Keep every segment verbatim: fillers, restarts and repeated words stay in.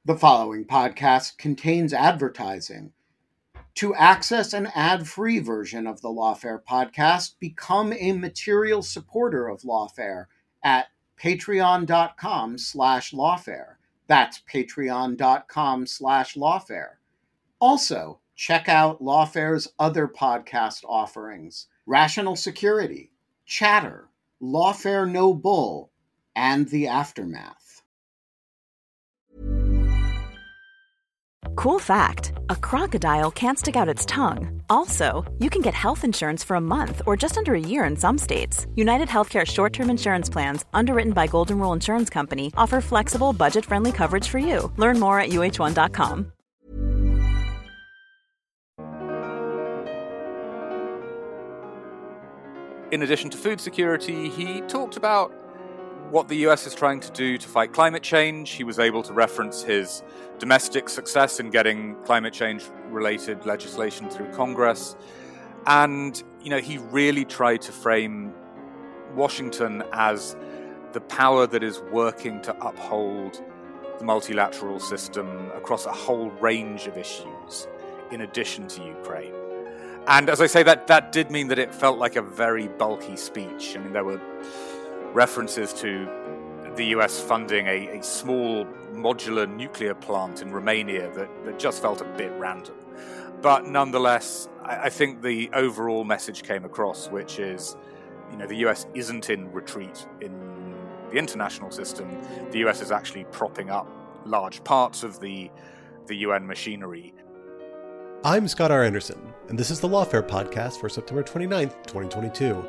The following podcast contains advertising. To access an ad-free version of the Lawfare podcast, become a material supporter of Lawfare at patreon.com slash lawfare. That's patreon.com slash lawfare. Also, check out Lawfare's other podcast offerings: Rational Security, Chatter, Lawfare No Bull, and The Aftermath. Cool fact, a crocodile can't stick out its tongue. Also, you can get health insurance for a month or just under a year in some states. United Healthcare short-term insurance plans, underwritten by Golden Rule Insurance Company, offer flexible, budget-friendly coverage for you. Learn more at U H one dot com. In addition to food security, he talked about what the U S is trying to do to fight climate change. He was able to reference his domestic success in getting climate change-related legislation through Congress. And, you know, he really tried to frame Washington as the power that is working to uphold the multilateral system across a whole range of issues, in addition to Ukraine. And as I say, that, that did mean that it felt like a very bulky speech. I mean, there were references to the U S funding a, a small modular nuclear plant in Romania that, that just felt a bit random. But nonetheless, I, I think the overall message came across, which is, you know, the U S isn't in retreat in the international system. The U S is actually propping up large parts of the, the U N machinery. I'm Scott R. Anderson, and this is the Lawfare podcast for September twenty-ninth, twenty twenty-two.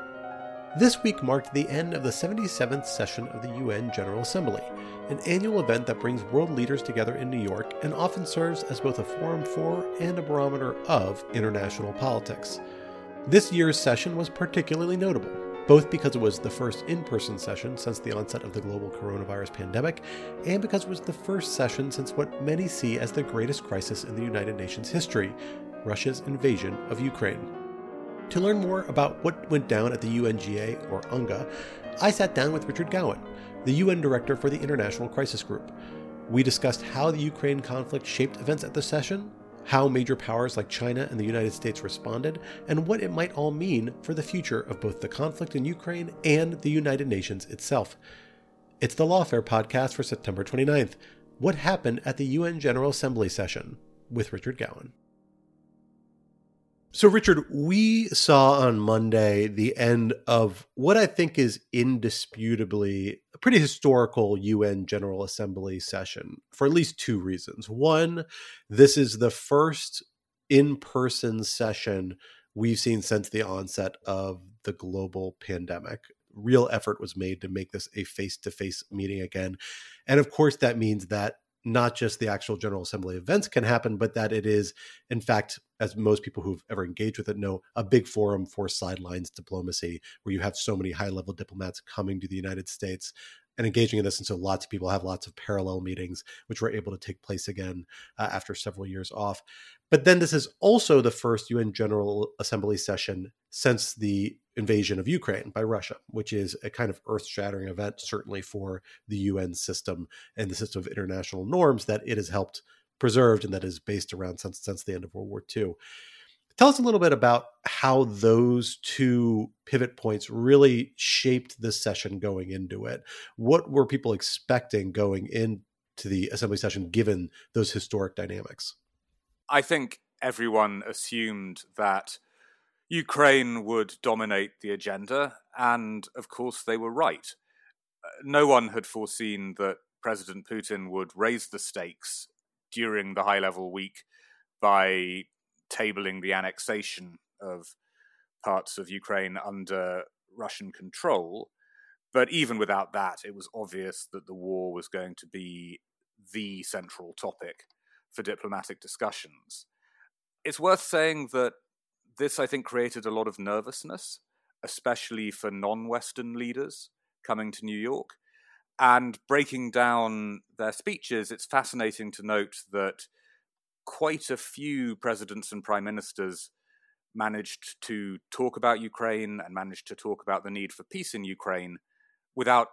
This week marked the end of the seventy-seventh session of the U N General Assembly, an annual event that brings world leaders together in New York and often serves as both a forum for and a barometer of international politics. This year's session was particularly notable, both because it was the first in-person session since the onset of the global coronavirus pandemic, and because it was the first session since what many see as the greatest crisis in the United Nations history, Russia's invasion of Ukraine. To learn more about what went down at the U N G A, or U N G A, I sat down with Richard Gowan, the U N Director for the International Crisis Group. We discussed how the Ukraine conflict shaped events at the session, how major powers like China and the United States responded, and what it might all mean for the future of both the conflict in Ukraine and the United Nations itself. It's the Lawfare podcast for September twenty-ninth. What happened at the U N General Assembly session with Richard Gowan. So, Richard, we saw on Monday the end of what I think is indisputably a pretty historical U N General Assembly session for at least two reasons. One, this is the first in-person session we've seen since the onset of the global pandemic. Real effort was made to make this a face-to-face meeting again. And of course, that means that not just the actual General Assembly events can happen, but that it is, in fact, as most people who've ever engaged with it know, a big forum for sidelines diplomacy, where you have so many high-level diplomats coming to the United States and engaging in this. And so lots of people have lots of parallel meetings, which were able to take place again uh, after several years off. But then this is also the first U N General Assembly session since the invasion of Ukraine by Russia, which is a kind of earth-shattering event, certainly for the U N system and the system of international norms that it has helped preserved and that is based around since, since the end of World War Two. Tell us a little bit about how those two pivot points really shaped this session going into it. What were people expecting going into the assembly session, given those historic dynamics? I think everyone assumed that Ukraine would dominate the agenda, and of course they were right. No one had foreseen that President Putin would raise the stakes during the high-level week by tabling the annexation of parts of Ukraine under Russian control. But even without that, it was obvious that the war was going to be the central topic for diplomatic discussions. It's worth saying that this, I think, created a lot of nervousness, especially for non-Western leaders coming to New York. And breaking down their speeches, it's fascinating to note that quite a few presidents and prime ministers managed to talk about Ukraine and managed to talk about the need for peace in Ukraine without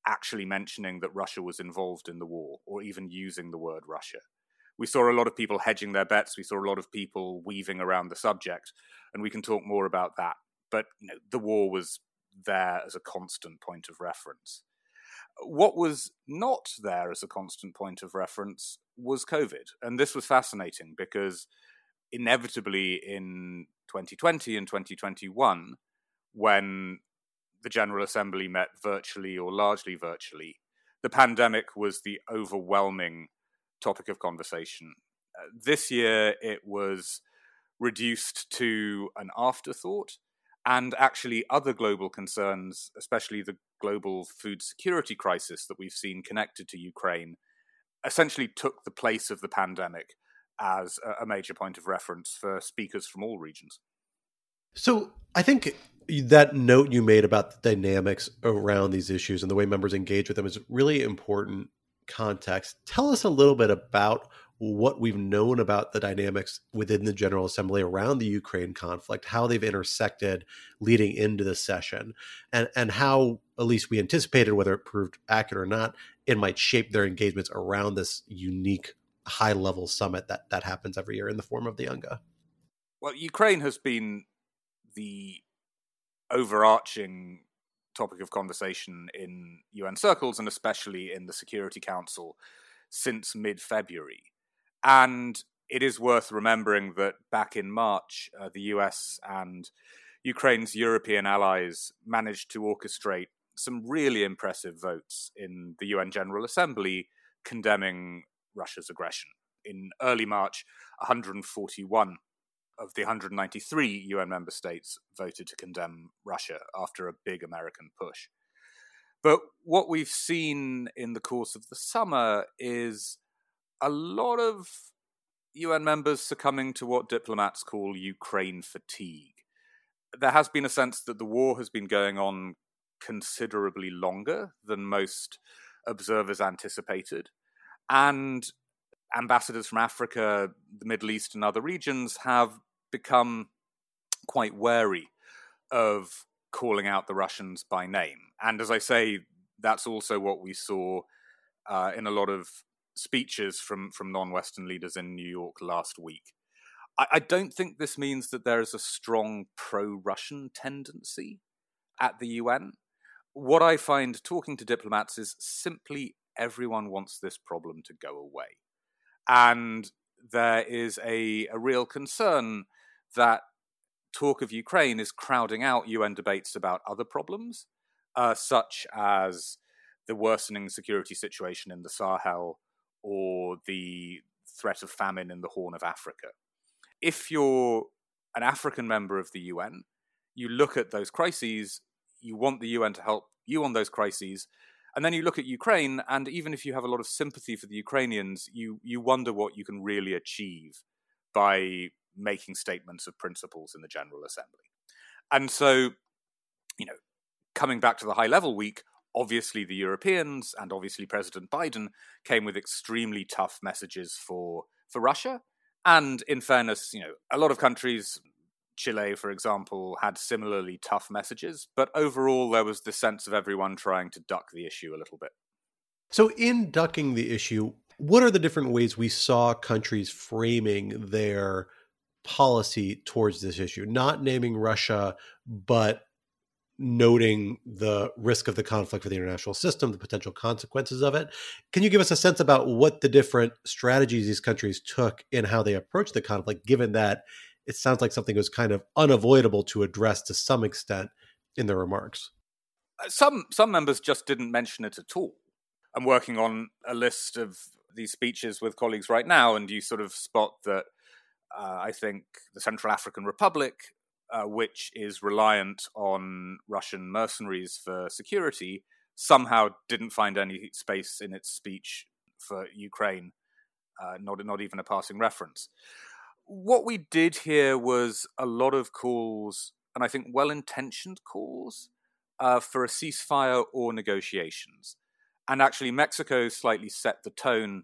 actually mentioning that Russia was involved in the war or even using the word Russia. We saw a lot of people hedging their bets. We saw a lot of people weaving around the subject, and we can talk more about that. But you know, the war was there as a constant point of reference. What was not there as a constant point of reference was COVID. And this was fascinating because inevitably in twenty twenty and twenty twenty-one, when the General Assembly met virtually or largely virtually, the pandemic was the overwhelming topic of conversation. Uh, this year, it was reduced to an afterthought, and actually other global concerns, especially the global food security crisis that we've seen connected to Ukraine, essentially took the place of the pandemic as a major point of reference for speakers from all regions. So I think that note you made about the dynamics around these issues and the way members engage with them is really important context. Tell us a little bit about what we've known about the dynamics within the General Assembly around the Ukraine conflict, how they've intersected leading into the session, and, and how, at least we anticipated, whether it proved accurate or not, it might shape their engagements around this unique high-level summit that, that happens every year in the form of the UNGA. Well, Ukraine has been the overarching topic of conversation in U N circles, and especially in the Security Council, since mid-February. And it is worth remembering that back in March, uh, the U S and Ukraine's European allies managed to orchestrate some really impressive votes in the U N General Assembly condemning Russia's aggression. In early March, one hundred forty-one of the one hundred ninety-three U N member states voted to condemn Russia after a big American push. But what we've seen in the course of the summer is a lot of U N members succumbing to what diplomats call Ukraine fatigue. There has been a sense that the war has been going on considerably longer than most observers anticipated, and ambassadors from Africa, the Middle East, and other regions have become quite wary of calling out the Russians by name. And as I say, that's also what we saw uh, in a lot of speeches from, from non-Western leaders in New York last week. I, I don't think this means that there is a strong pro-Russian tendency at the U N. What I find talking to diplomats is simply everyone wants this problem to go away. And there is a, a real concern that talk of Ukraine is crowding out U N debates about other problems, uh, such as the worsening security situation in the Sahel or the threat of famine in the Horn of Africa. If you're an African member of the U N, you look at those crises, you want the U N to help you on those crises, and then you look at Ukraine, and even if you have a lot of sympathy for the Ukrainians, you, you wonder what you can really achieve by making statements of principles in the General Assembly. And so, you know, coming back to the high-level week, obviously the Europeans and obviously President Biden came with extremely tough messages for, for Russia. And in fairness, you know, a lot of countries, Chile, for example, had similarly tough messages. But overall, there was the sense of everyone trying to duck the issue a little bit. So in ducking the issue, what are the different ways we saw countries framing their policy towards this issue? Not naming Russia, but noting the risk of the conflict for the international system, the potential consequences of it. Can you give us a sense about what the different strategies these countries took in how they approached the conflict, given that it sounds like something was kind of unavoidable to address to some extent in their remarks? Some some members just didn't mention it at all. I'm working on a list of these speeches with colleagues right now, and you sort of spot that uh, I think the Central African Republic, uh, which is reliant on Russian mercenaries for security, somehow didn't find any space in its speech for Ukraine, uh, not, not even a passing reference. What we did here was a lot of calls, and I think well-intentioned calls, uh, for a ceasefire or negotiations. And actually, Mexico slightly set the tone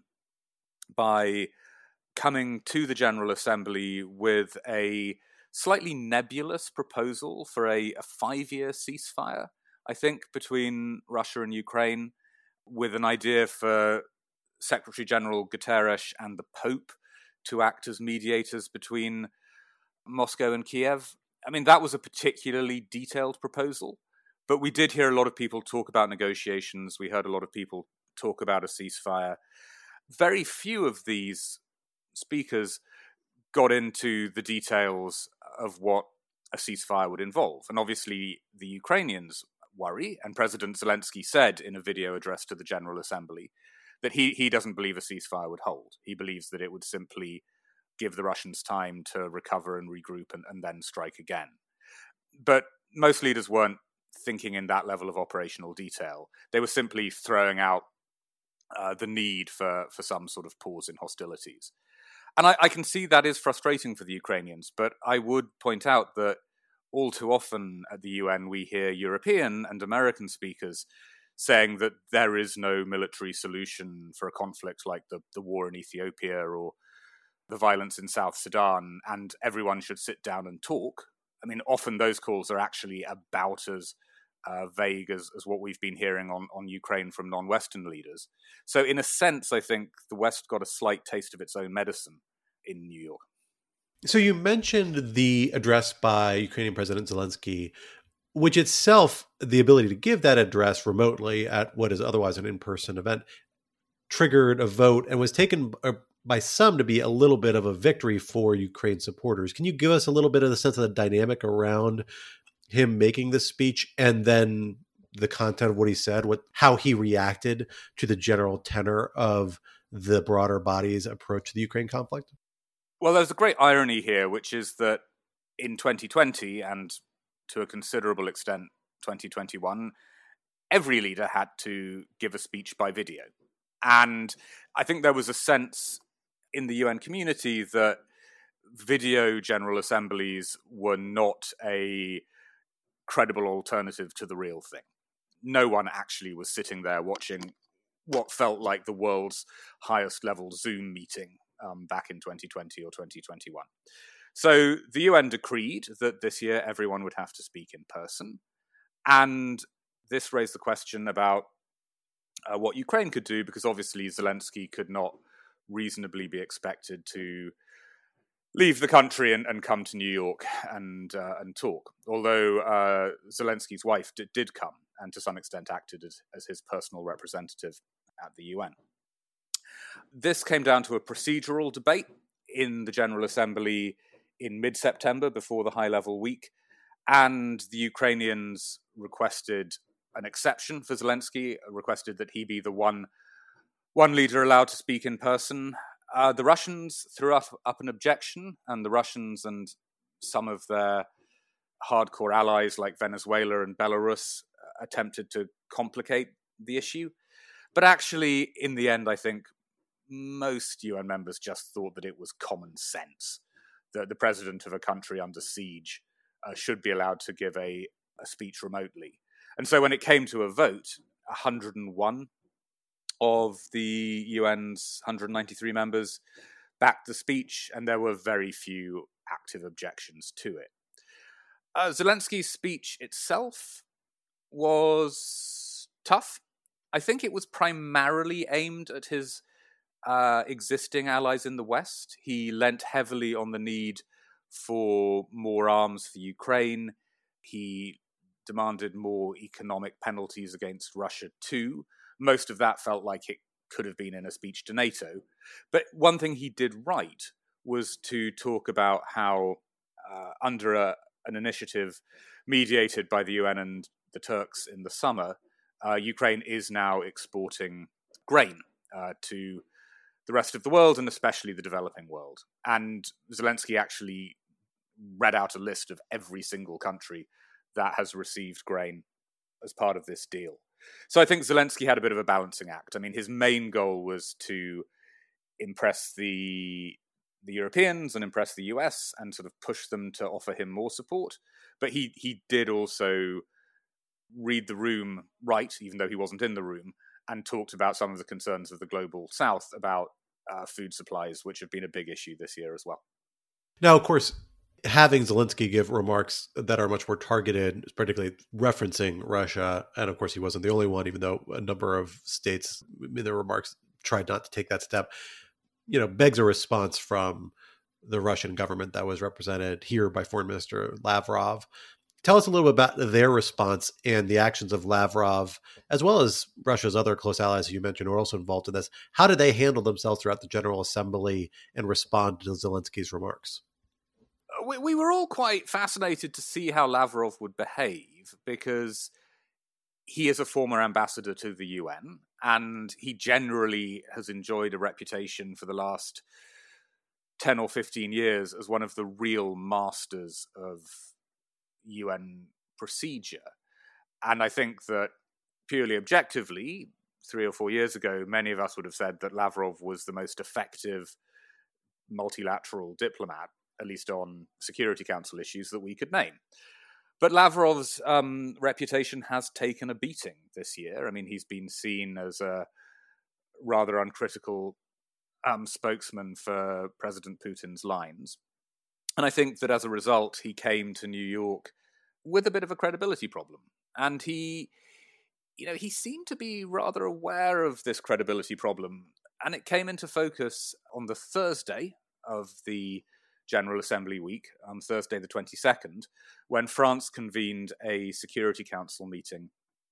by coming to the General Assembly with a slightly nebulous proposal for a, a five-year ceasefire, I think, between Russia and Ukraine, with an idea for Secretary General Guterres and the Pope to act as mediators between Moscow and Kiev. I mean, that was a particularly detailed proposal, but we did hear a lot of people talk about negotiations. We heard a lot of people talk about a ceasefire. Very few of these speakers got into the details of what a ceasefire would involve. And obviously, the Ukrainians worry, and President Zelensky said in a video address to the General Assembly that he, he doesn't believe a ceasefire would hold. He believes that it would simply give the Russians time to recover and regroup and, and then strike again. But most leaders weren't thinking in that level of operational detail. They were simply throwing out uh, the need for, for some sort of pause in hostilities. And I, I can see that is frustrating for the Ukrainians, but I would point out that all too often at the U N we hear European and American speakers saying that there is no military solution for a conflict like the, the war in Ethiopia or the violence in South Sudan, and everyone should sit down and talk. I mean, often those calls are actually about as uh, vague as, as what we've been hearing on, on Ukraine from non-Western leaders. So in a sense, I think the West got a slight taste of its own medicine in New York. So you mentioned the address by Ukrainian President Zelensky, which itself, the ability to give that address remotely at what is otherwise an in-person event, triggered a vote and was taken by some to be a little bit of a victory for Ukraine supporters. Can you give us a little bit of the sense of the dynamic around him making this speech and then the content of what he said, what how he reacted to the general tenor of the broader body's approach to the Ukraine conflict? Well, there's a great irony here, which is that in twenty twenty and to a considerable extent twenty twenty-one, every leader had to give a speech by video. And I think there was a sense in the U N community that video General Assemblies were not a credible alternative to the real thing. No one actually was sitting there watching what felt like the world's highest level Zoom meeting um, back in twenty twenty or twenty twenty-one. So the U N decreed that this year everyone would have to speak in person. And this raised the question about uh, what Ukraine could do, because obviously Zelensky could not reasonably be expected to leave the country and, and come to New York and uh, and talk. Although uh, Zelensky's wife did, did come and to some extent acted as, as his personal representative at the U N. This came down to a procedural debate in the General Assembly in mid-September before the high-level week, and the Ukrainians requested an exception for Zelensky, requested that he be the one one leader allowed to speak in person. Uh, the Russians threw up, up an objection, and the Russians and some of their hardcore allies like Venezuela and Belarus attempted to complicate the issue. But actually, in the end, I think most U N members just thought that it was common sense that the president of a country under siege uh, should be allowed to give a, a speech remotely. And so when it came to a vote, one hundred one of the U N's one hundred ninety-three members backed the speech, and there were very few active objections to it. Uh, Zelensky's speech itself was tough. I think it was primarily aimed at his uh, existing allies in the West. He lent heavily on the need for more arms for Ukraine. He demanded more economic penalties against Russia too. Most of that felt like it could have been in a speech to NATO. But one thing he did right was to talk about how uh, under a, an initiative mediated by the U N and the Turks in the summer, uh, Ukraine is now exporting grain uh, to the rest of the world and especially the developing world. And Zelensky actually read out a list of every single country that has received grain as part of this deal. So I think Zelensky had a bit of a balancing act. I mean, his main goal was to impress the the Europeans and impress the U S and sort of push them to offer him more support. But he he did also read the room right, even though he wasn't in the room, and talked about some of the concerns of the global south about uh, food supplies, which have been a big issue this year as well. Now, of course, having Zelensky give remarks that are much more targeted, particularly referencing Russia, and of course he wasn't the only one, even though a number of states in their remarks tried not to take that step, you know, begs a response from the Russian government that was represented here by Foreign Minister Lavrov. Tell us a little bit about their response and the actions of Lavrov, as well as Russia's other close allies you mentioned who are also involved in this. How did they handle themselves throughout the General Assembly and respond to Zelensky's remarks? We, we were all quite fascinated to see how Lavrov would behave, because he is a former ambassador to the U N, and he generally has enjoyed a reputation for the last ten or fifteen years as one of the real masters of U N procedure. And I think that purely objectively, three or four years ago, many of us would have said that Lavrov was the most effective multilateral diplomat, at least on Security Council issues, that we could name. But Lavrov's um, reputation has taken a beating this year. I mean, he's been seen as a rather uncritical um, spokesman for President Putin's lines. And I think that as a result, he came to New York with a bit of a credibility problem. And he, you know, he seemed to be rather aware of this credibility problem. And it came into focus on the Thursday of the General Assembly week, on Thursday the twenty-second, when France convened a Security Council meeting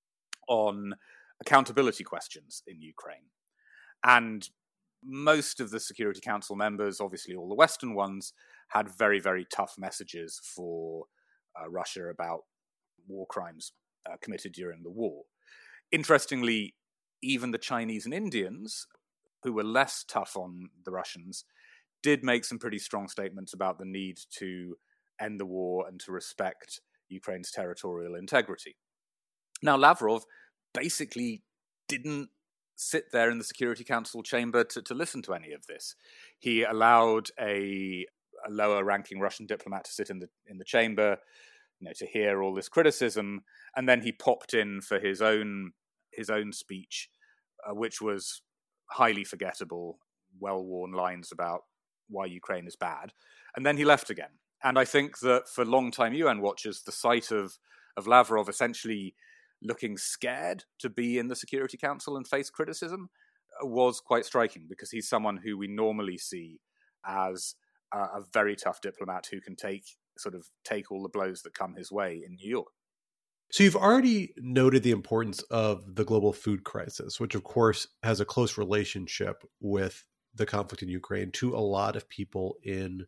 on accountability questions in Ukraine. And most of the Security Council members, obviously all the Western ones, had very, very tough messages for uh, Russia about war crimes uh, committed during the war. Interestingly, even the Chinese and Indians, who were less tough on the Russians, did make some pretty strong statements about the need to end the war and to respect Ukraine's territorial integrity. Now, Lavrov basically didn't sit there in the Security Council chamber to, to listen to any of this. He allowed a, a lower-ranking Russian diplomat to sit in the in the chamber, you know, to hear all this criticism, and then he popped in for his own his own speech, uh, which was highly forgettable, well-worn lines about why Ukraine is bad, and then he left again. And I think that for long-time U N watchers, the sight of, of Lavrov essentially looking scared to be in the Security Council and face criticism was quite striking, because he's someone who we normally see as a, a very tough diplomat who can take sort of take all the blows that come his way in New York. So you've already noted the importance of the global food crisis, which of course has a close relationship with the conflict in Ukraine to a lot of people in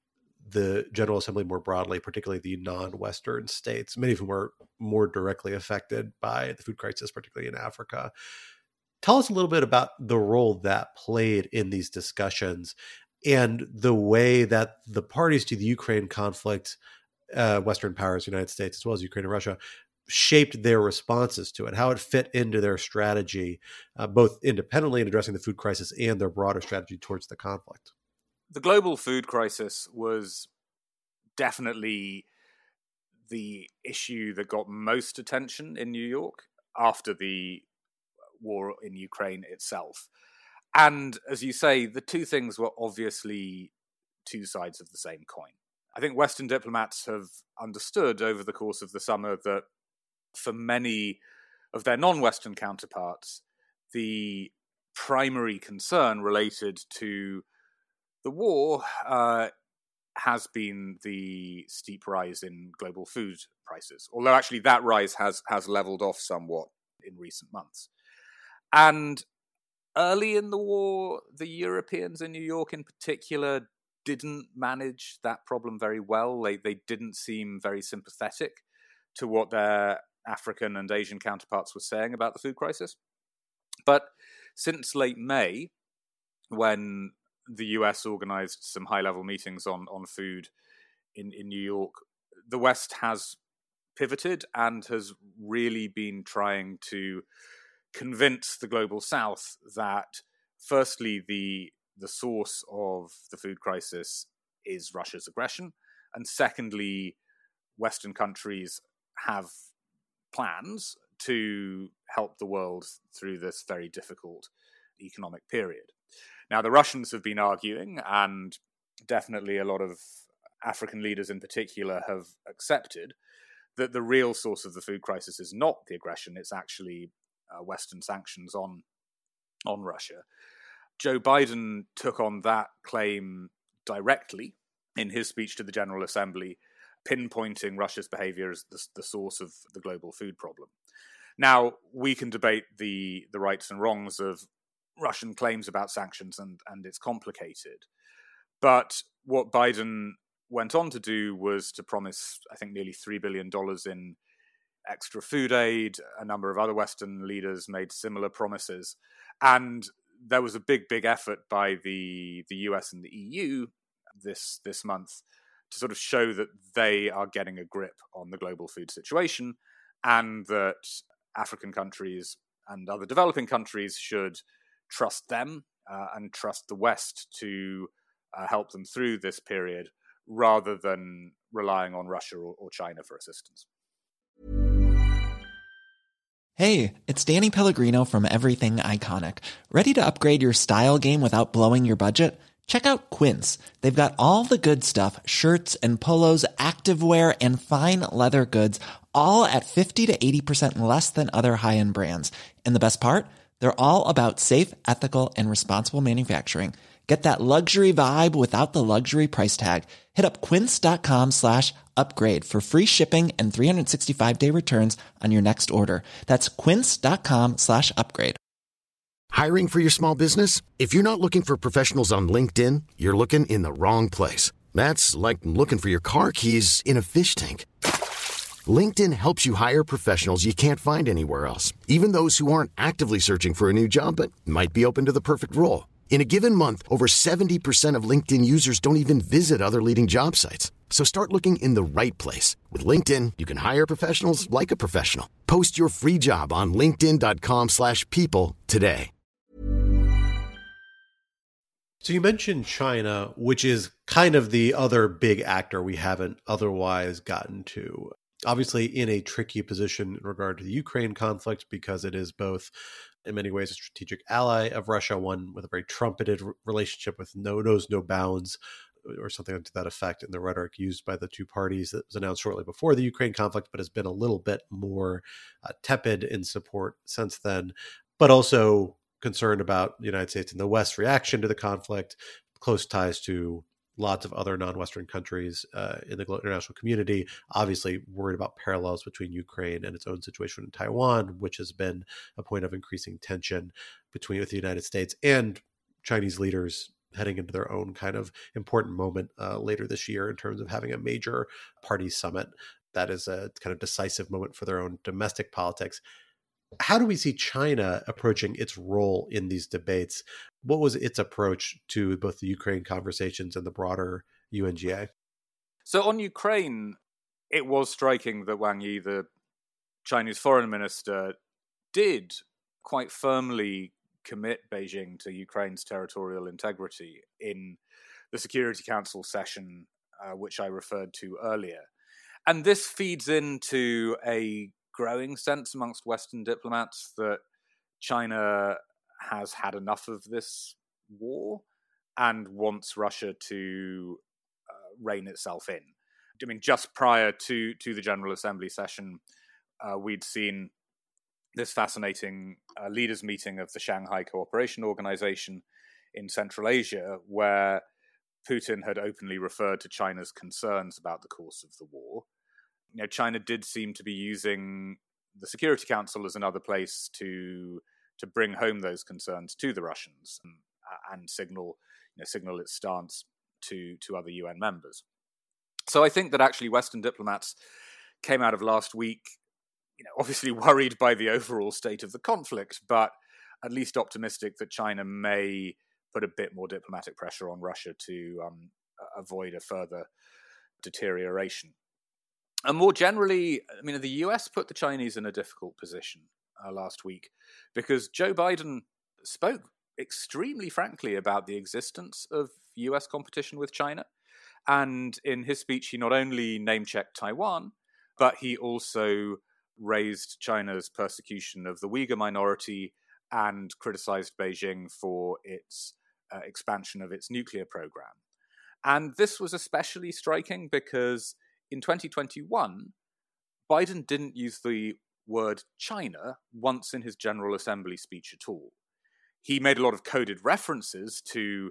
the General Assembly more broadly, particularly the non-Western states, many of whom are more directly affected by the food crisis, particularly in Africa. Tell us a little bit about the role that played in these discussions and the way that the parties to the Ukraine conflict, uh, Western powers, United States, as well as Ukraine and Russia, shaped their responses to it, how it fit into their strategy, uh, both independently in addressing the food crisis and their broader strategy towards the conflict. The global food crisis was definitely the issue that got most attention in New York after the war in Ukraine itself. And as you say, the two things were obviously two sides of the same coin. I think Western diplomats have understood over the course of the summer that for many of their non-Western counterparts, the primary concern related to the war uh, has been the steep rise in global food prices, although actually that rise has, has leveled off somewhat in recent months. And early in the war, the Europeans in New York in particular didn't manage that problem very well. They, they didn't seem very sympathetic to what their African and Asian counterparts were saying about the food crisis. But since late May, when the U S organized some high-level meetings on, on food in, in New York, the West has pivoted and has really been trying to convince the global South that, firstly, the the source of the food crisis is Russia's aggression, and secondly, Western countries have plans to help the world through this very difficult economic period. Now, the Russians have been arguing, and definitely a lot of African leaders in particular have accepted that the real source of the food crisis is not the aggression, it's actually uh, Western sanctions on, on Russia. Joe Biden took on that claim directly in his speech to the General Assembly, pinpointing Russia's behavior as the, the source of the global food problem. Now, we can debate the, the rights and wrongs of Russian claims about sanctions, and, and it's complicated. But what Biden went on to do was to promise, I think, nearly three billion dollars in extra food aid. A number of other Western leaders made similar promises. And there was a big, big effort by the, the U S and the E U this, this month to sort of show that they are getting a grip on the global food situation, and that African countries and other developing countries should trust them uh, and trust the West to uh, help them through this period, rather than relying on Russia or, or China for assistance. Hey, it's Danny Pellegrino from Everything Iconic. Ready to upgrade your style game without blowing your budget? Check out Quince. They've got all the good stuff, shirts and polos, activewear, and fine leather goods, all at fifty to eighty percent less than other high-end brands. And the best part? They're all about safe, ethical, and responsible manufacturing. Get that luxury vibe without the luxury price tag. Hit up quince.com slash upgrade for free shipping and three sixty-five day returns on your next order. That's quince.com slash upgrade. Hiring for your small business? If you're not looking for professionals on LinkedIn, you're looking in the wrong place. That's like looking for your car keys in a fish tank. LinkedIn helps you hire professionals you can't find anywhere else, even those who aren't actively searching for a new job but might be open to the perfect role. In a given month, over seventy percent of LinkedIn users don't even visit other leading job sites. So start looking in the right place. With LinkedIn, you can hire professionals like a professional. Post your free job on linkedin.com slash people today. So you mentioned China, which is kind of the other big actor we haven't otherwise gotten to. Obviously in a tricky position in regard to the Ukraine conflict, because it is both in many ways a strategic ally of Russia, one with a very trumpeted relationship with no knows no bounds, or something to that effect in the rhetoric used by the two parties that was announced shortly before the Ukraine conflict, but has been a little bit more uh, tepid in support since then, but also concerned about the United States and the West's reaction to the conflict, close ties to lots of other non-Western countries uh, in the international community, obviously worried about parallels between Ukraine and its own situation in Taiwan, which has been a point of increasing tension between with the United States and Chinese leaders heading into their own kind of important moment uh, later this year in terms of having a major party summit. That is a kind of decisive moment for their own domestic politics. How do we see China approaching its role in these debates? What was its approach to both the Ukraine conversations and the broader U N G A? So on Ukraine, it was striking that Wang Yi, the Chinese foreign minister, did quite firmly commit Beijing to Ukraine's territorial integrity in the Security Council session, uh, which I referred to earlier. And this feeds into a growing sense amongst Western diplomats that China has had enough of this war and wants Russia to uh, rein itself in. I mean, just prior to, to the General Assembly session, uh, we'd seen this fascinating uh, leaders meeting of the Shanghai Cooperation Organization in Central Asia, where Putin had openly referred to China's concerns about the course of the war. You know, China did seem to be using the Security Council as another place to to bring home those concerns to the Russians and, and signal you know, signal its stance to to other U N members. So I think that actually Western diplomats came out of last week, you know, obviously worried by the overall state of the conflict, but at least optimistic that China may put a bit more diplomatic pressure on Russia to um, avoid a further deterioration. And more generally, I mean, the U S put the Chinese in a difficult position uh, last week because Joe Biden spoke extremely frankly about the existence of U S competition with China. And in his speech, he not only name-checked Taiwan, but he also raised China's persecution of the Uyghur minority and criticized Beijing for its uh, expansion of its nuclear program. And this was especially striking because in twenty twenty-one, Biden didn't use the word China once in his General Assembly speech at all. He made a lot of coded references to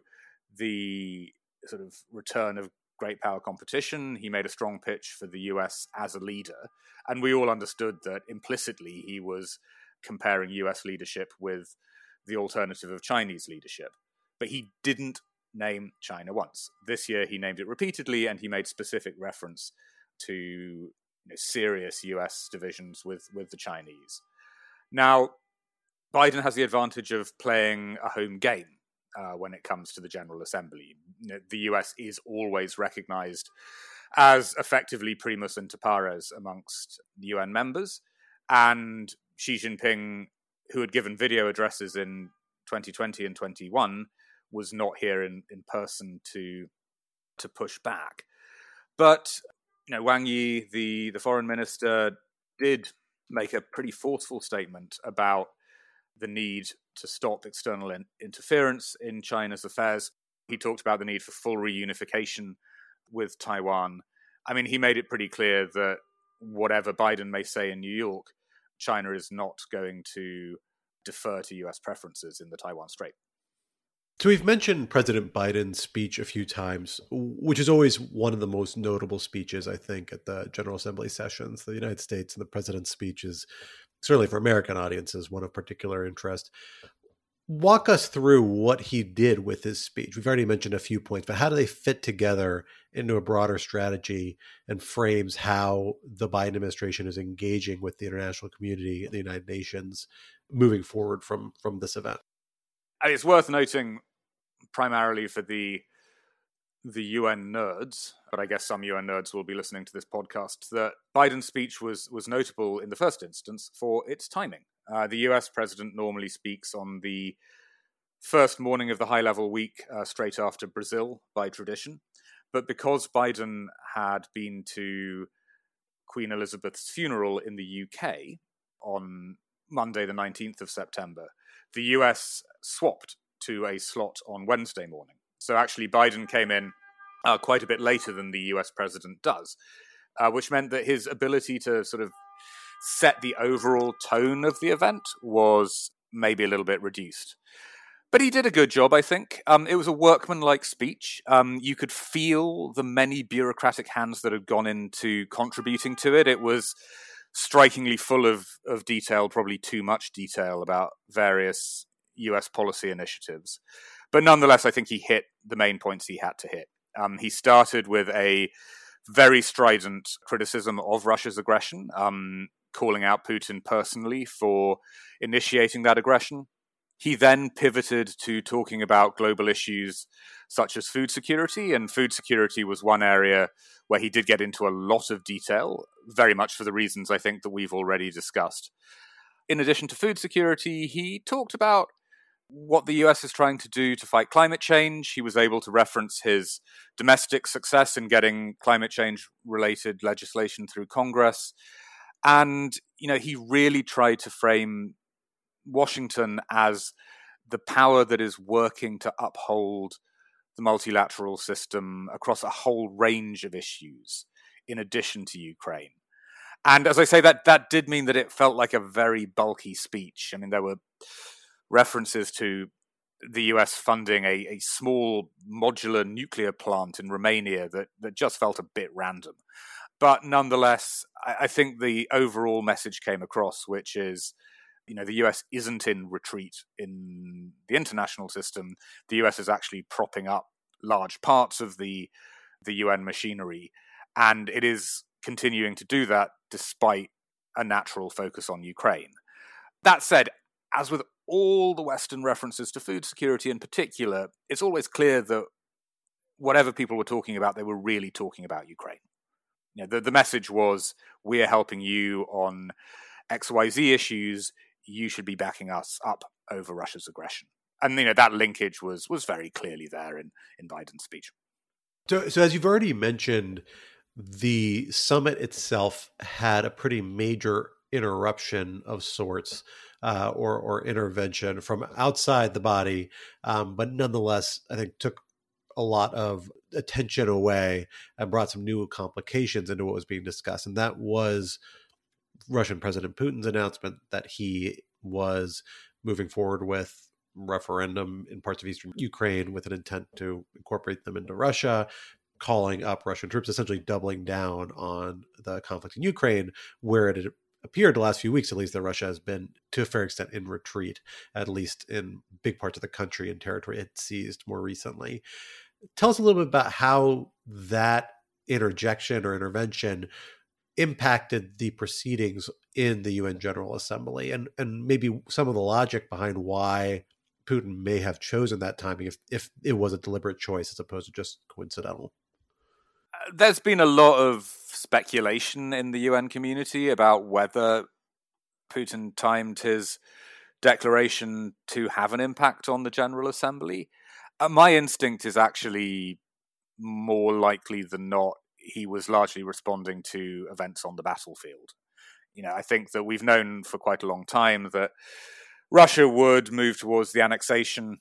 the sort of return of great power competition. He made a strong pitch for the U S as a leader. And we all understood that implicitly he was comparing U S leadership with the alternative of Chinese leadership. But he didn't name China once. This year he named it repeatedly, and he made specific reference to you know, serious U S divisions with, with the Chinese. Now, Biden has the advantage of playing a home game uh, when it comes to the General Assembly. You know, the U S is always recognized as effectively primus inter pares amongst U N members, and Xi Jinping, who had given video addresses in twenty twenty and twenty-one, was not here in, in person to to push back. But you know, Wang Yi, the, the foreign minister, did make a pretty forceful statement about the need to stop external in- interference in China's affairs. He talked about the need for full reunification with Taiwan. I mean, he made it pretty clear that whatever Biden may say in New York, China is not going to defer to U S preferences in the Taiwan Strait. So we've mentioned President Biden's speech a few times, which is always one of the most notable speeches, I think, at the General Assembly sessions. The United States and the president's speech is, certainly for American audiences, one of particular interest. Walk us through what he did with his speech. We've already mentioned a few points, but how do they fit together into a broader strategy and frames how the Biden administration is engaging with the international community, the United Nations, moving forward from, from this event? It's worth noting, primarily for the the U N nerds, but I guess some U N nerds will be listening to this podcast, that Biden's speech was was notable in the first instance for its timing. Uh, the U S president normally speaks on the first morning of the high-level week, uh, straight after Brazil, by tradition. But because Biden had been to Queen Elizabeth's funeral in the U K on Monday, the nineteenth of September, the U S swapped to a slot on Wednesday morning. So actually Biden came in uh, quite a bit later than the U S president does, uh, which meant that his ability to sort of set the overall tone of the event was maybe a little bit reduced. But he did a good job, I think. Um, it was a workmanlike speech. Um, you could feel the many bureaucratic hands that had gone into contributing to it. It was strikingly full of, of detail, probably too much detail about various U S policy initiatives. But nonetheless, I think he hit the main points he had to hit. Um, he started with a very strident criticism of Russia's aggression, um, calling out Putin personally for initiating that aggression. He then pivoted to talking about global issues such as food security, and food security was one area where he did get into a lot of detail, very much for the reasons I think that we've already discussed. In addition to food security, he talked about what the U S is trying to do to fight climate change. He was able to reference his domestic success in getting climate change-related legislation through Congress. And, you know, he really tried to frame Washington as the power that is working to uphold the multilateral system across a whole range of issues, in addition to Ukraine. And as I say, that that did mean that it felt like a very bulky speech. I mean, there were references to the U S funding a, a small modular nuclear plant in Romania that, that just felt a bit random. But nonetheless, I, I think the overall message came across, which is, you know, the U S isn't in retreat in the international system. The U S is actually propping up large parts of the the U N machinery, and it is continuing to do that despite a natural focus on Ukraine. That said, as with all the Western references to food security in particular, it's always clear that whatever people were talking about, they were really talking about Ukraine. You know, the, the message was, we're helping you on X Y Z issues, you should be backing us up over Russia's aggression. And, you know, that linkage was was very clearly there in, in Biden's speech. So, so as you've already mentioned, the summit itself had a pretty major interruption of sorts, uh, or or intervention from outside the body, um, but nonetheless, I think took a lot of attention away and brought some new complications into what was being discussed. And that was Russian President Putin's announcement that he was moving forward with referendum in parts of eastern Ukraine with an intent to incorporate them into Russia, calling up Russian troops, essentially doubling down on the conflict in Ukraine, where it had appeared the last few weeks, at least, that Russia has been, to a fair extent, in retreat, at least in big parts of the country and territory it seized more recently. Tell us a little bit about how that interjection or intervention impacted the proceedings in the U N General Assembly, and, and maybe some of the logic behind why Putin may have chosen that timing if, if it was a deliberate choice as opposed to just coincidental. There's been a lot of speculation in the U N community about whether Putin timed his declaration to have an impact on the General Assembly. Uh, my instinct is actually more likely than not he was largely responding to events on the battlefield. You know, I think that we've known for quite a long time that Russia would move towards the annexation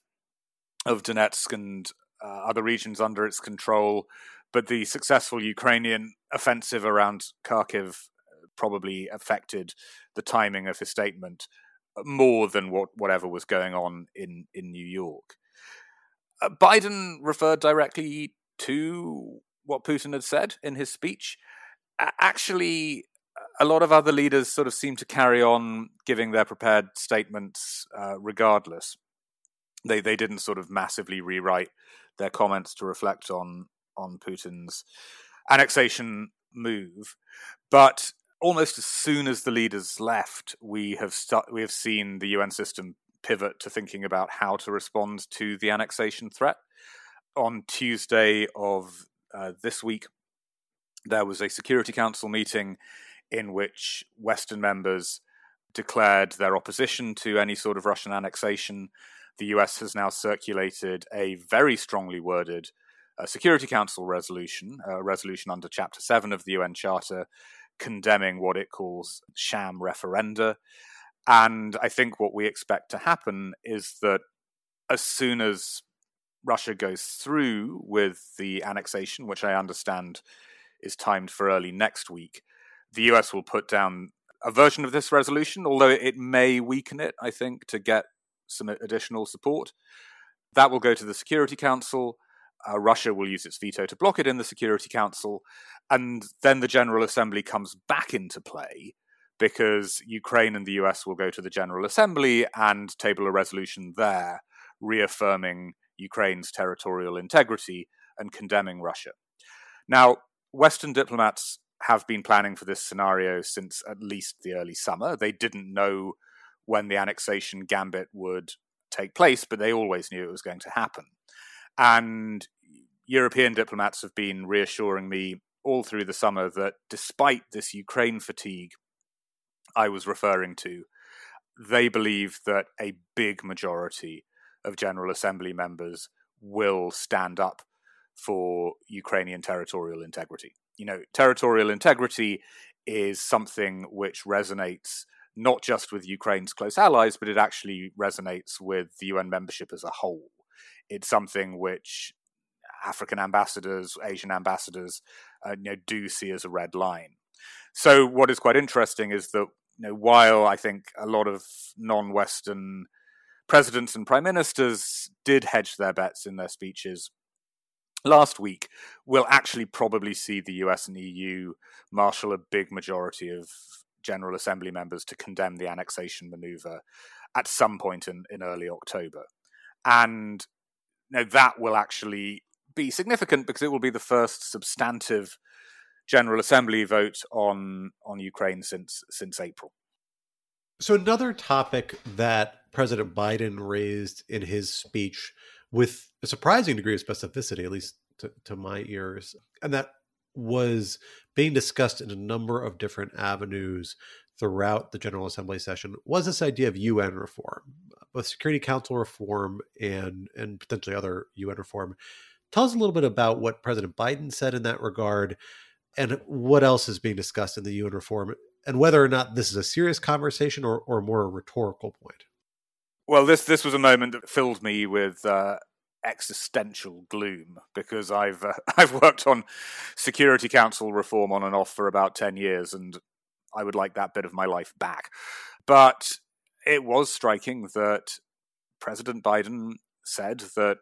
of Donetsk and uh, other regions under its control, but the successful Ukrainian offensive around Kharkiv probably affected the timing of his statement more than what whatever was going on in, in New York. Uh, Biden referred directly to what Putin had said in his speech. Uh, actually, a lot of other leaders sort of seem to carry on giving their prepared statements uh, regardless. They they didn't sort of massively rewrite their comments to reflect on on Putin's annexation move. But almost as soon as the leaders left, we have stu- we have seen the U N system pivot to thinking about how to respond to the annexation threat. On Tuesday of uh, this week, there was a Security Council meeting in which Western members declared their opposition to any sort of Russian annexation. The U S has now circulated a very strongly worded uh, Security Council resolution, a resolution under Chapter seven of the U N Charter, condemning what it calls sham referenda. And I think what we expect to happen is that as soon as Russia goes through with the annexation, which I understand is timed for early next week, the U S will put down a version of this resolution, although it may weaken it, I think, to get some additional support. That will go to the Security Council. Uh, Russia will use its veto to block it in the Security Council. And then the General Assembly comes back into play because Ukraine and the U S will go to the General Assembly and table a resolution there, reaffirming Ukraine's territorial integrity and condemning Russia. Now, Western diplomats have been planning for this scenario since at least the early summer. They didn't know when the annexation gambit would take place, but they always knew it was going to happen. And European diplomats have been reassuring me all through the summer that despite this Ukraine fatigue I was referring to, they believe that a big majority of General Assembly members will stand up for Ukrainian territorial integrity. You know, territorial integrity is something which resonates not just with Ukraine's close allies, but it actually resonates with the U N membership as a whole. It's something which African ambassadors, Asian ambassadors, uh, you know, do see as a red line. So what is quite interesting is that, you know, while I think a lot of non-Western presidents and prime ministers did hedge their bets in their speeches last week, we'll actually probably see the U S and E U marshal a big majority of General Assembly members to condemn the annexation maneuver at some point in, in early October. And you know, that will actually be significant because it will be the first substantive General Assembly vote on, on Ukraine since since April. So another topic that President Biden raised in his speech with a surprising degree of specificity, at least to, to my ears, and that was being discussed in a number of different avenues throughout the General Assembly session, was this idea of U N reform, both Security Council reform and, and potentially other U N reform. Tell us a little bit about what President Biden said in that regard and what else is being discussed in the U N reform, and whether or not this is a serious conversation or, or more a rhetorical point. Well, this this was a moment that filled me with uh, existential gloom, because I've uh, I've worked on Security Council reform on and off for about ten years, and I would like that bit of my life back. But it was striking that President Biden said that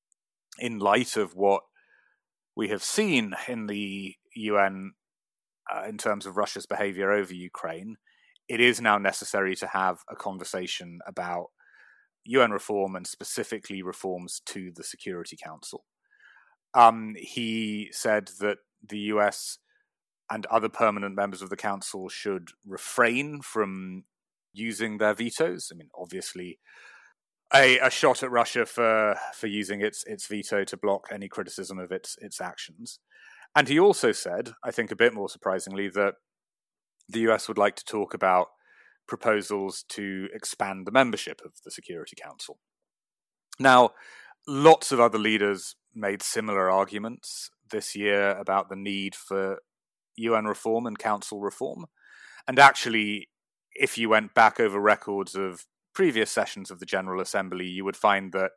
in light of what we have seen in the U N uh, in terms of Russia's behavior over Ukraine, it is now necessary to have a conversation about U N reform and specifically reforms to the Security Council. Um, he said that the U S and other permanent members of the Council should refrain from using their vetoes. I mean, obviously, a, a shot at Russia for for using its its veto to block any criticism of its its actions. And he also said, I think a bit more surprisingly, that the U S would like to talk about proposals to expand the membership of the Security Council. Now, lots of other leaders made similar arguments this year about the need for U N reform and Council reform. And actually, if you went back over records of previous sessions of the General Assembly, you would find that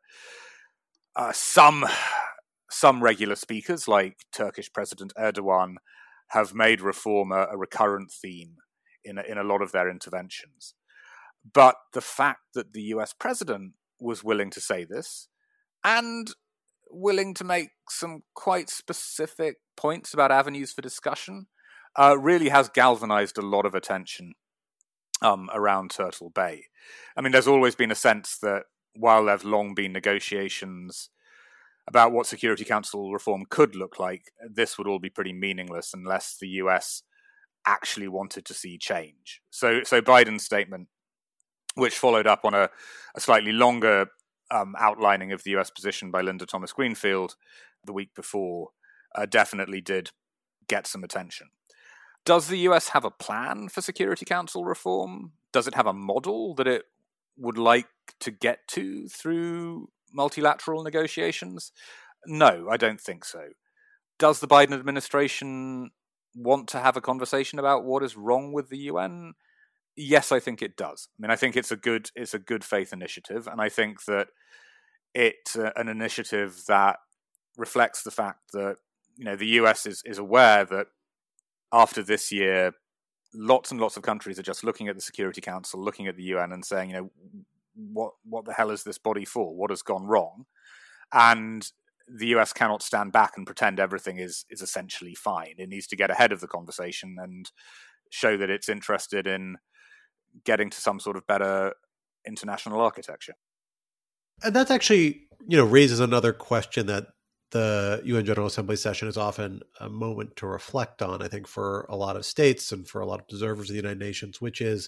uh, some some regular speakers, like Turkish President Erdogan, have made reform a, a recurrent theme in a, in a lot of their interventions. But the fact that the U S president was willing to say this, and willing to make some quite specific points about avenues for discussion, uh, really has galvanized a lot of attention um, around Turtle Bay. I mean, there's always been a sense that while there have long been negotiations about what Security Council reform could look like, this would all be pretty meaningless unless the U S actually wanted to see change. So, so Biden's statement, which followed up on a, a slightly longer um, outlining of the U S position by Linda Thomas Greenfield the week before, uh, definitely did get some attention. Does the U S have a plan for Security Council reform? Does it have a model that it would like to get to through multilateral negotiations? No, I don't think so. Does the Biden administration want to have a conversation about what is wrong with the U N? Yes, I think it does. I mean, I think it's a good it's a good faith initiative, and I think that it's uh, an initiative that reflects the fact that, you know, the U S is is aware that after this year, lots and lots of countries are just looking at the Security Council, looking at the U N, and saying, you know, what what the hell is this body for? What has gone wrong? And the U S cannot stand back and pretend everything is is essentially fine. It needs to get ahead of the conversation and show that it's interested in getting to some sort of better international architecture. And that's actually, you know, raises another question that the U N General Assembly session is often a moment to reflect on, I think, for a lot of states and for a lot of observers of the United Nations, which is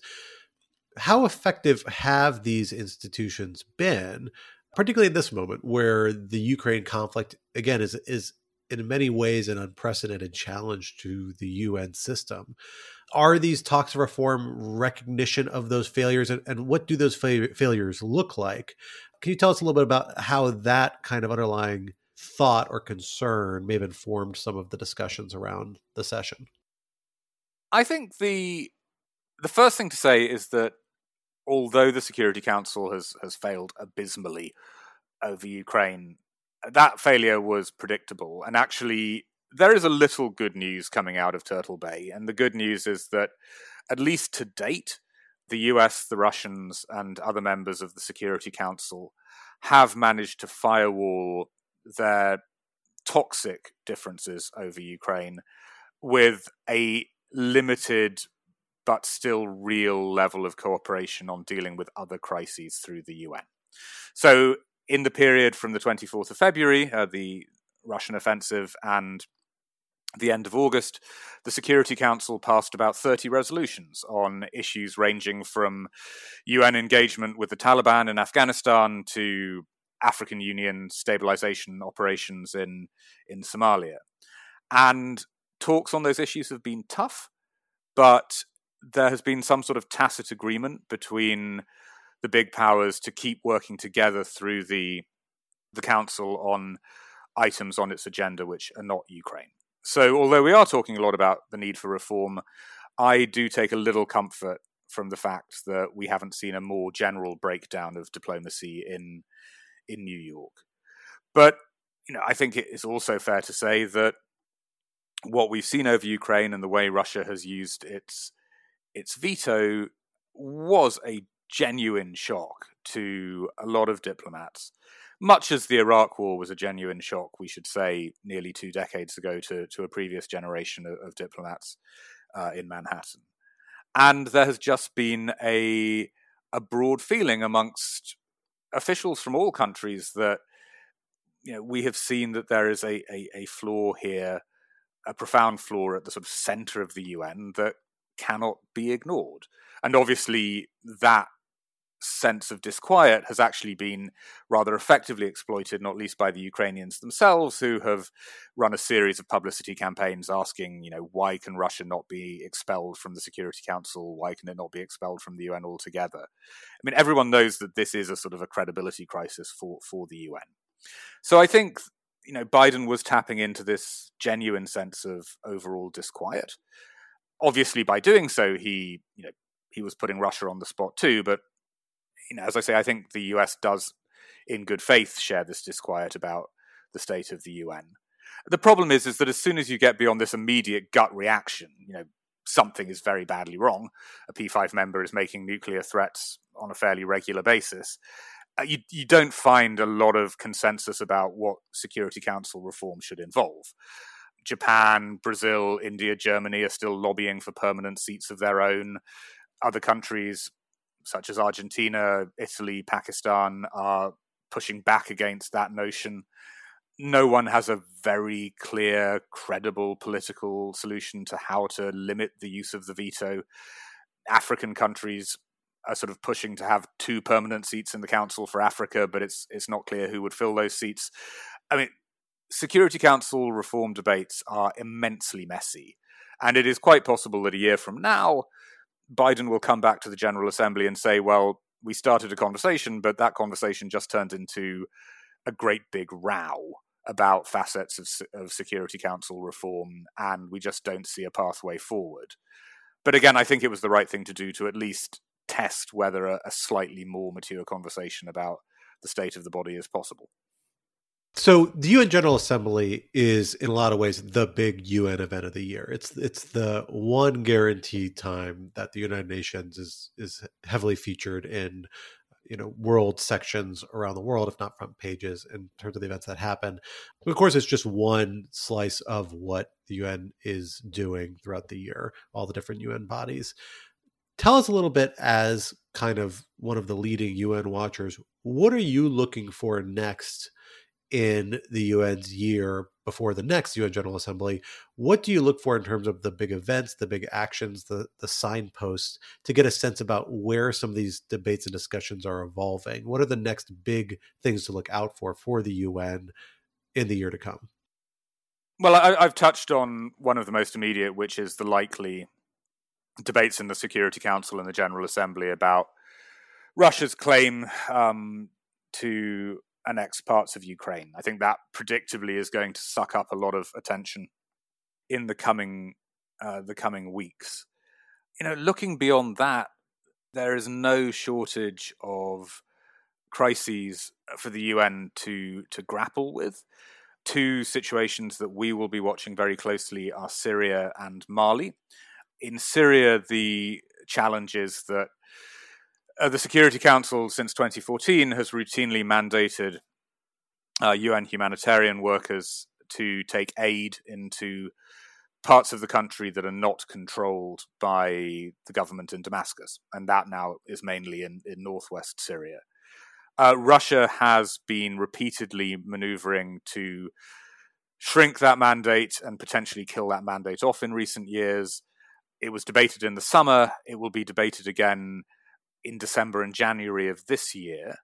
how effective have these institutions been, particularly in this moment where the Ukraine conflict, again, is is in many ways an unprecedented challenge to the U N system. Are these talks of reform recognition of those failures, and, and what do those fa- failures look like? Can you tell us a little bit about how that kind of underlying thought or concern may have informed some of the discussions around the session? I think the the first thing to say is that although the Security Council has, has failed abysmally over Ukraine, that failure was predictable. And actually, there is a little good news coming out of Turtle Bay. And the good news is that, at least to date, the U S, the Russians, and other members of the Security Council have managed to firewall their toxic differences over Ukraine with a limited but still real level of cooperation on dealing with other crises through the U N. So in the period from the twenty-fourth of February, uh, the Russian offensive, and the end of August, the Security Council passed about thirty resolutions on issues ranging from U N engagement with the Taliban in Afghanistan to African Union stabilization operations in, in Somalia. And talks on those issues have been tough, but there has been some sort of tacit agreement between the big powers to keep working together through the the council on items on its agenda which are not Ukraine. So although we are talking a lot about the need for reform, I do take a little comfort from the fact that we haven't seen a more general breakdown of diplomacy in in New York. But you know, I think it is also fair to say that what we've seen over Ukraine and the way Russia has used its its veto was a genuine shock to a lot of diplomats, much as the Iraq War was a genuine shock, we should say, nearly two decades ago to, to a previous generation of, of diplomats uh, in Manhattan. And there has just been a a broad feeling amongst officials from all countries that, you know, we have seen that there is a, a, a flaw here, a profound flaw at the sort of center of the U N that cannot be ignored. And obviously that sense of disquiet has actually been rather effectively exploited, not least by the Ukrainians themselves, who have run a series of publicity campaigns asking, you know, why can Russia not be expelled from the Security Council? Why can it not be expelled from the U N altogether? I mean, everyone knows that this is a sort of a credibility crisis for, for the U N. So I think, you know, Biden was tapping into this genuine sense of overall disquiet. Obviously, by doing so, he, you know, he was putting Russia on the spot too, but you know, as I say, I think the U S does, in good faith, share this disquiet about the state of the U N. The problem is, is that as soon as you get beyond this immediate gut reaction, you know, something is very badly wrong. A P five member is making nuclear threats on a fairly regular basis. Uh, you, you don't find a lot of consensus about what Security Council reform should involve. Japan, Brazil, India, Germany are still lobbying for permanent seats of their own. Other countries, such as Argentina, Italy, Pakistan, are pushing back against that notion. No one has a very clear, credible political solution to how to limit the use of the veto. African countries are sort of pushing to have two permanent seats in the Council for Africa, but it's it's not clear who would fill those seats. I mean, Security Council reform debates are immensely messy, and it is quite possible that a year from now, Biden will come back to the General Assembly and say, well, we started a conversation, but that conversation just turned into a great big row about facets of, of Security Council reform, and we just don't see a pathway forward. But again, I think it was the right thing to do to at least test whether a, a slightly more mature conversation about the state of the body is possible. So the U N General Assembly is, in a lot of ways, the big U N event of the year. It's it's the one guaranteed time that the United Nations is is heavily featured in, you know, world sections around the world, if not front pages, in terms of the events that happen. But of course, it's just one slice of what the U N is doing throughout the year, all the different U N bodies. Tell us a little bit, as kind of one of the leading U N watchers, what are you looking for next in the U N's year before the next U N General Assembly? What do you look for in terms of the big events, the big actions, the, the signposts, to get a sense about where some of these debates and discussions are evolving? What are the next big things to look out for for the U N in the year to come? Well, I, I've touched on one of the most immediate, which is the likely debates in the Security Council and the General Assembly about Russia's claim um, to annex parts of Ukraine. I think that predictably is going to suck up a lot of attention in the coming uh, the coming weeks. You know, looking beyond that, there is no shortage of crises for the U N to to grapple with. Two situations that we will be watching very closely are Syria and Mali. In Syria, the challenge is that Uh, the Security Council since twenty fourteen has routinely mandated uh, U N humanitarian workers to take aid into parts of the country that are not controlled by the government in Damascus, and that now is mainly in, in northwest Syria. Uh, Russia has been repeatedly maneuvering to shrink that mandate and potentially kill that mandate off in recent years. It was debated in the summer. It will be debated again in December and January of this year.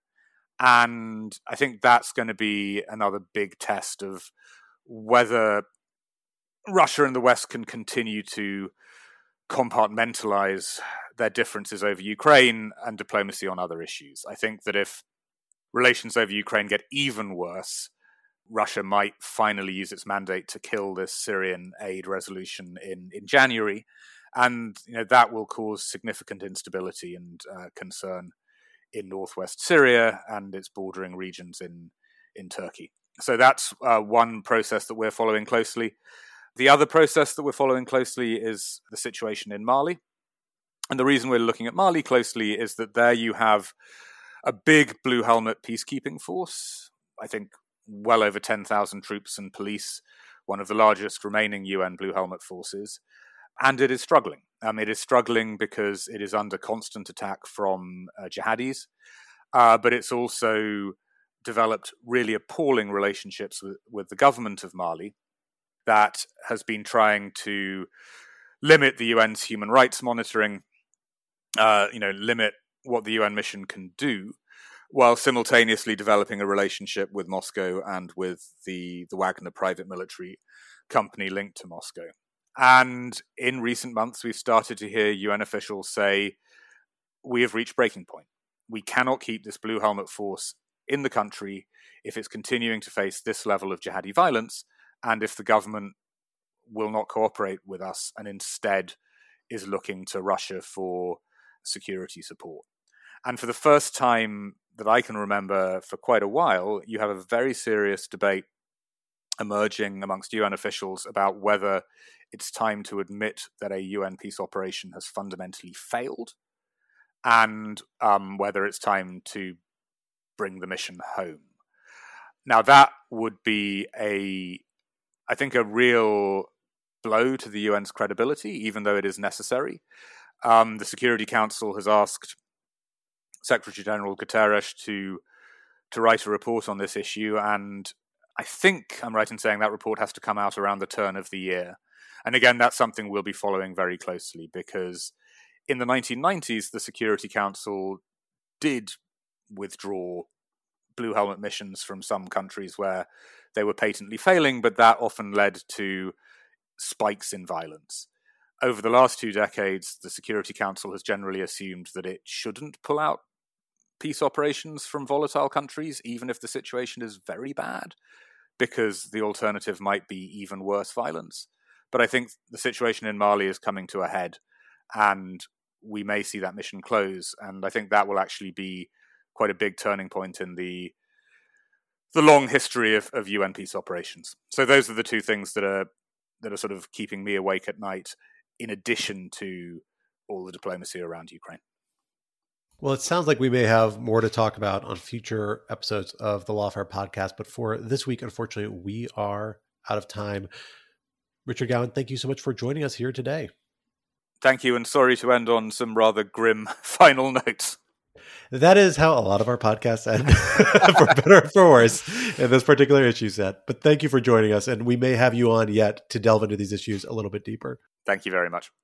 And I think that's going to be another big test of whether Russia and the West can continue to compartmentalize their differences over Ukraine and diplomacy on other issues. I think that if relations over Ukraine get even worse, Russia might finally use its mandate to kill this Syrian aid resolution in, in January. And you know that will cause significant instability and uh, concern in northwest Syria and its bordering regions in, in Turkey. So that's uh, one process that we're following closely. The other process that we're following closely is the situation in Mali. And the reason we're looking at Mali closely is that there you have a big Blue Helmet peacekeeping force, I think well over ten thousand troops and police, one of the largest remaining U N Blue Helmet forces, and it is struggling. Um, it is struggling because it is under constant attack from uh, jihadis, uh, but it's also developed really appalling relationships with, with the government of Mali that has been trying to limit the U N's human rights monitoring, uh, you know, limit what the U N mission can do, while simultaneously developing a relationship with Moscow and with the, the Wagner private military company linked to Moscow. And in recent months, we've started to hear U N officials say, we have reached breaking point. We cannot keep this Blue Helmet force in the country if it's continuing to face this level of jihadi violence, and if the government will not cooperate with us and instead is looking to Russia for security support. And for the first time that I can remember for quite a while, you have a very serious debate emerging amongst U N officials about whether it's time to admit that a U N peace operation has fundamentally failed, and um, whether it's time to bring the mission home. Now, that would be a, I think, a real blow to the U N's credibility, even though it is necessary. Um, the Security Council has asked Secretary General Guterres to to write a report on this issue, and I think I'm right in saying that report has to come out around the turn of the year. And again, that's something we'll be following very closely, because in the nineteen nineties, the Security Council did withdraw Blue Helmet missions from some countries where they were patently failing, but that often led to spikes in violence. Over the last two decades, the Security Council has generally assumed that it shouldn't pull out peace operations from volatile countries, even if the situation is very bad, because the alternative might be even worse violence. But I think the situation in Mali is coming to a head, and we may see that mission close. And I think that will actually be quite a big turning point in the the long history of, of U N peace operations. So those are the two things that are that are sort of keeping me awake at night, in addition to all the diplomacy around Ukraine. Well, it sounds like we may have more to talk about on future episodes of the Lawfare podcast, but for this week, unfortunately, we are out of time. Richard Gowan, thank you so much for joining us here today. Thank you, and sorry to end on some rather grim final notes. That is how a lot of our podcasts end, for better or for worse, in this particular issue set. But thank you for joining us, and we may have you on yet to delve into these issues a little bit deeper. Thank you very much.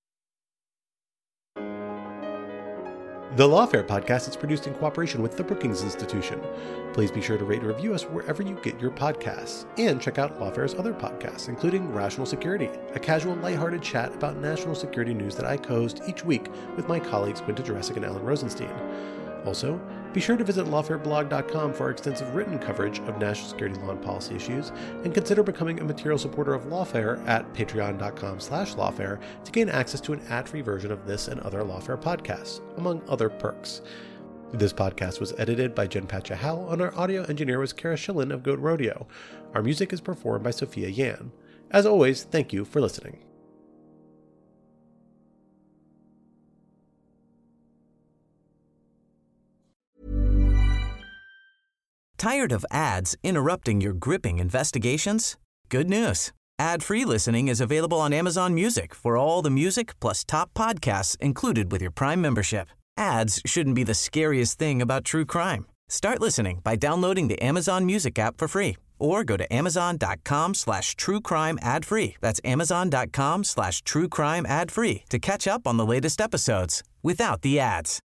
The Lawfare podcast is produced in cooperation with the Brookings Institution. Please be sure to rate and review us wherever you get your podcasts, and check out Lawfare's other podcasts, including Rational Security, a casual, lighthearted chat about national security news that I co-host each week with my colleagues Quinta Jurecic and Alan Rosenstein. Also, be sure to visit lawfare blog dot com for our extensive written coverage of national security law and policy issues, and consider becoming a material supporter of Lawfare at patreon dot com slash lawfare to gain access to an ad-free version of this and other Lawfare podcasts, among other perks. This podcast was edited by Jen Patcha Howell, and our audio engineer was Kara Schillen of Goat Rodeo. Our music is performed by Sophia Yan. As always, thank you for listening. Tired of ads interrupting your gripping investigations? Good news. Ad-free listening is available on Amazon Music for all the music plus top podcasts included with your Prime membership. Ads shouldn't be the scariest thing about true crime. Start listening by downloading the Amazon Music app for free, or go to amazon dot com slash true crime ad free. That's amazon dot com slash true crime ad free to catch up on the latest episodes without the ads.